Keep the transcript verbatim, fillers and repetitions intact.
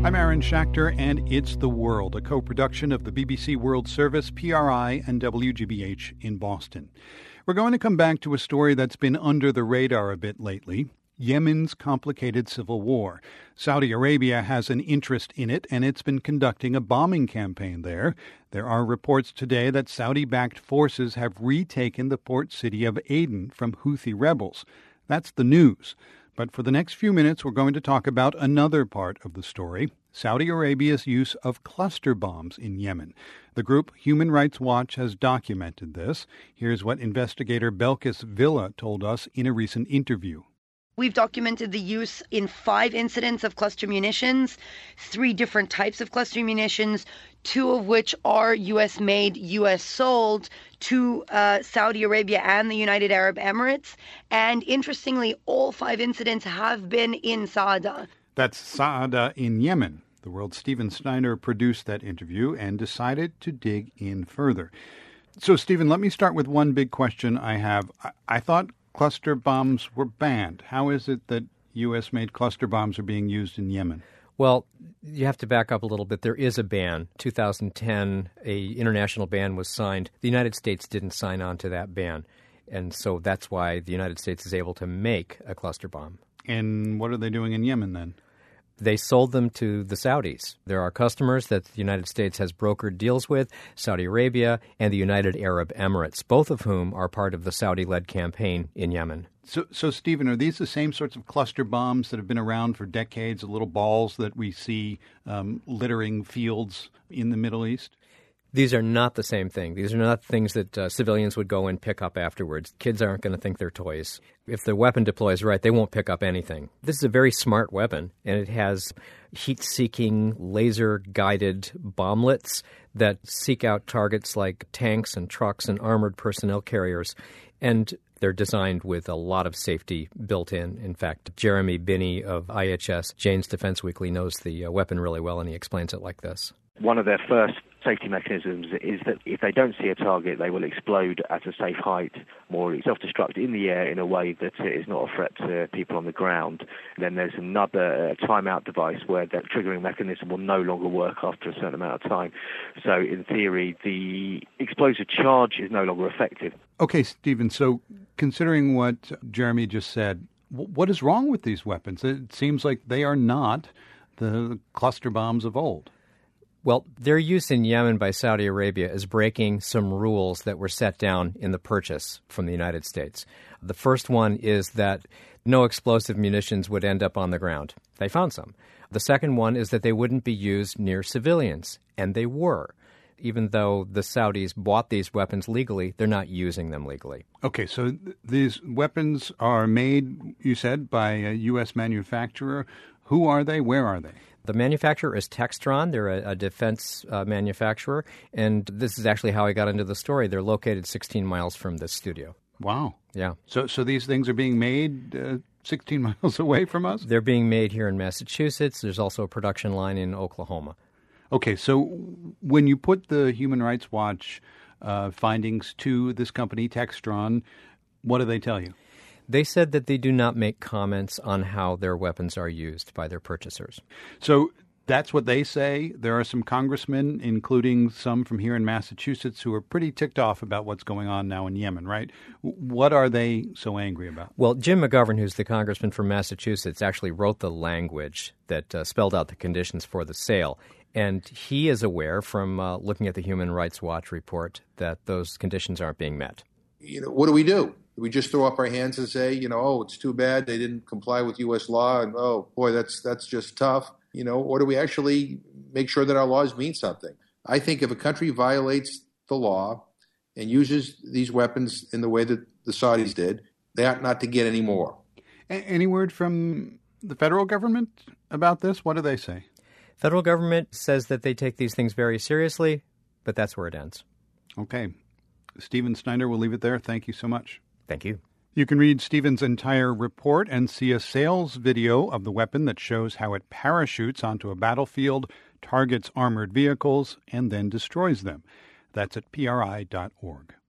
I'm Aaron Schachter, and it's The World, a co-production of the B B C World Service, P R I, and W G B H in Boston. We're going to come back to a story that's been under the radar a bit lately, Yemen's complicated civil war. Saudi Arabia has an interest in it, and it's been conducting a bombing campaign there. There are reports today that Saudi-backed forces have retaken the port city of Aden from Houthi rebels. That's the news. But for the next few minutes, we're going to talk about another part of the story, Saudi Arabia's use of cluster bombs in Yemen. The group Human Rights Watch has documented this. Here's what investigator Belkis Villa told us in a recent interview. We've documented the use in five incidents of cluster munitions, three different types of cluster munitions, two of which are U S made, U S sold to uh, Saudi Arabia and the United Arab Emirates. And interestingly, all five incidents have been in Saada. That's Saada in Yemen. The World's Stephen Steiner produced that interview and decided to dig in further. So, Stephen, let me start with one big question I have. I, I thought cluster bombs were banned. How is it that U S-made cluster bombs are being used in Yemen? Well, you have to back up a little bit. There is a ban. two thousand ten, a international ban was signed. The United States didn't sign on to that ban. And so that's why the United States is able to make a cluster bomb. And what are they doing in Yemen then? They sold them to the Saudis. There are customers that the United States has brokered deals with, Saudi Arabia and the United Arab Emirates, both of whom are part of the Saudi-led campaign in Yemen. So, so Stephen, are these the same sorts of cluster bombs that have been around for decades, the little balls that we see um, littering fields in the Middle East? These are not the same thing. These are not things that uh, civilians would go and pick up afterwards. Kids aren't going to think they're toys. If the weapon deploys right, they won't pick up anything. This is a very smart weapon, and it has heat-seeking, laser-guided bomblets that seek out targets like tanks and trucks and armored personnel carriers. And they're designed with a lot of safety built in. In fact, Jeremy Binney of I H S, Jane's Defense Weekly, knows the uh, weapon really well, and he explains it like this. One of their first safety mechanisms is that if they don't see a target, they will explode at a safe height, more self-destruct in the air in a way that is not a threat to people on the ground. And then there's another uh, timeout device where that triggering mechanism will no longer work after a certain amount of time. So in theory, the explosive charge is no longer effective. Okay, Stephen, so considering what Jeremy just said, what is wrong with these weapons? It seems like they are not the cluster bombs of old. Well, their use in Yemen by Saudi Arabia is breaking some rules that were set down in the purchase from the United States. The first one is that no explosive munitions would end up on the ground. They found some. The second one is that they wouldn't be used near civilians, and they were. Even though the Saudis bought these weapons legally, they're not using them legally. Okay, so th- these weapons are made, you said, by a U S manufacturer. Who are they? Where are they? The manufacturer is Textron. They're a, a defense uh, manufacturer, and this is actually how I got into the story. They're located sixteen miles from this studio. Wow. Yeah. So so these things are being made uh, sixteen miles away from us? They're being made here in Massachusetts. There's also a production line in Oklahoma. Okay, so when you put the Human Rights Watch uh, findings to this company, Textron, what do they tell you? They said that they do not make comments on how their weapons are used by their purchasers. So that's what they say. There are some congressmen, including some from here in Massachusetts, who are pretty ticked off about what's going on now in Yemen, right? What are they so angry about? Well, Jim McGovern, who's the congressman from Massachusetts, actually wrote the language that uh, spelled out the conditions for the sale. And he is aware from uh, looking at the Human Rights Watch report that those conditions aren't being met. You know, what do we do? Do we just throw up our hands and say, you know, oh, it's too bad they didn't comply with U S law, and oh, boy, that's that's just tough, you know, or do we actually make sure that our laws mean something? I think if a country violates the law and uses these weapons in the way that the Saudis did, they ought not to get any more. Any word from the federal government about this? What do they say? Federal government says that they take these things very seriously, but that's where it ends. Okay. Stephen Steiner, we'll leave it there. Thank you so much. Thank you. You can read Stephen's entire report and see a sales video of the weapon that shows how it parachutes onto a battlefield, targets armored vehicles, and then destroys them. That's at P R I dot org.